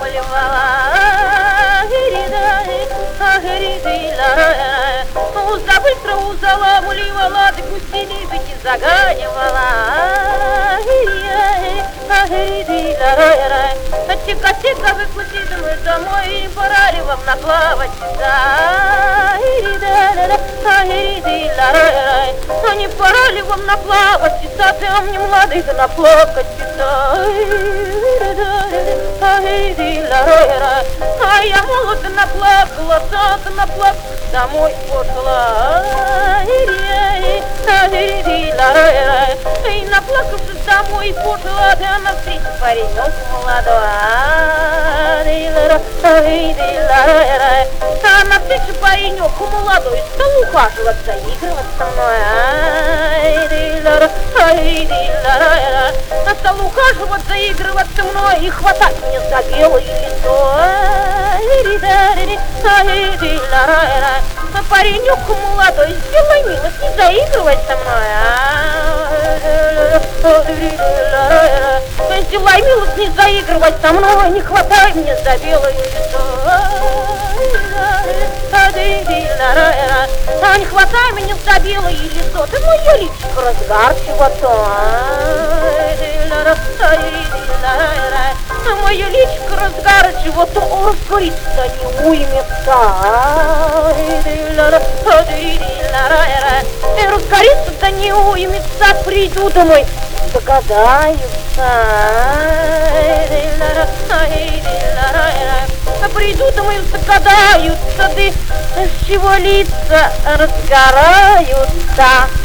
Уза быстро узаламуливала, да гусеницы не заганивала. Тихо-тихо выпустите мы домой, и пора ли вам наплаваться? А не пора ли вам наплаваться? Ты мне младый, да наплакаться. А я молодо наплакала, да наплакала, домой пошла. И наплакавшись домой пошла, да навстречу паренек молодой. А навстречу паренек молодой стал ухаживать, заигрывать со мной. Стал ухаживать, заигрывать со мной и хватать мне за белое лицо. Паренек молодой, сделай милость, не заигрывай со мной. Сделай милость, не заигрывай со мной, не хватай мне за белое лицо. Не хватай меня за белое лицо, ты мое личико разгарчиво-то. Мое личико разгарчиво-то, разгорится не уймется. Разгорится, да не уймется, приду домой, догадаются. Приду домой, догадаются, да с чего лица разгораются.